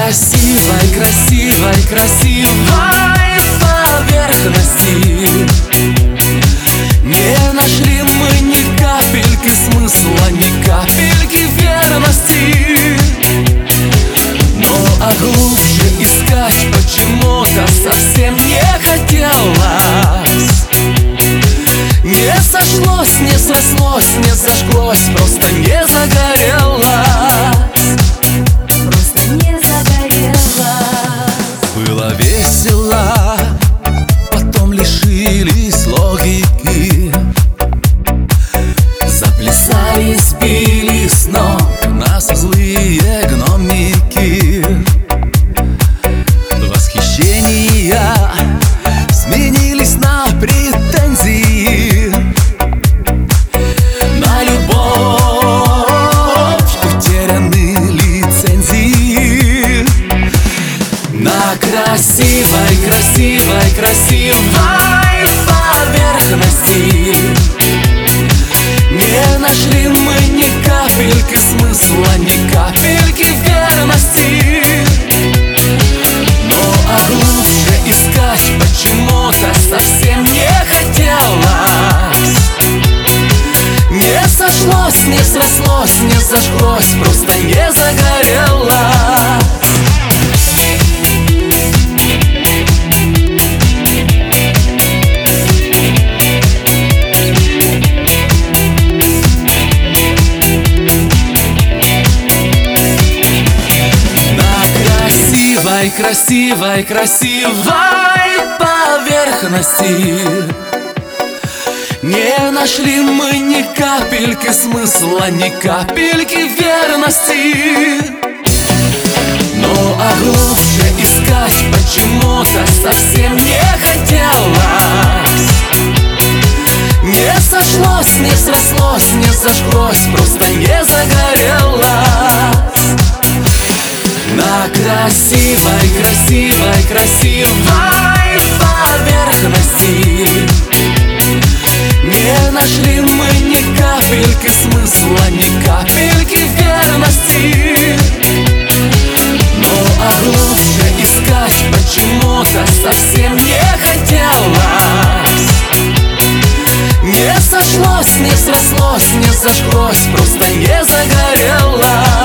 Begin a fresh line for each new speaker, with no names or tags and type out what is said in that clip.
красивой, красивой, красивой поверхности не нашли мы ни капельки смысла, ни капельки верности. Но глубже искать почему-то совсем не хотелось. Не сошлось, не срослось, не зажглось, просто не загорелось. Просто не загорелось. Было весело, потом лишились логики. Заплясали, сбили с ног нас злые гномники. Восхищения сменились на претензии. На любовь утеряны лицензии. На красивой, красивой, красивой поверхности не нашли мы ни капельки смысла, ни капельки верности. Но глубже искать почему-то совсем не хотелось. Не сошлось, не срослось, не зажглось, просто не загорелось. Красивой, красивой поверхности не нашли мы ни капельки смысла, ни капельки верности. Но глубже искать почему-то совсем не хотелось. Не сошлось, не срослось, не зажглось, просто не загорелось. На красивой, красивой, красивой поверхности не нашли мы ни капельки смысла, ни капельки верности. Но глубже искать почему-то совсем не хотелось. Не сошлось, не срослось, не зажглось, просто не загорелось.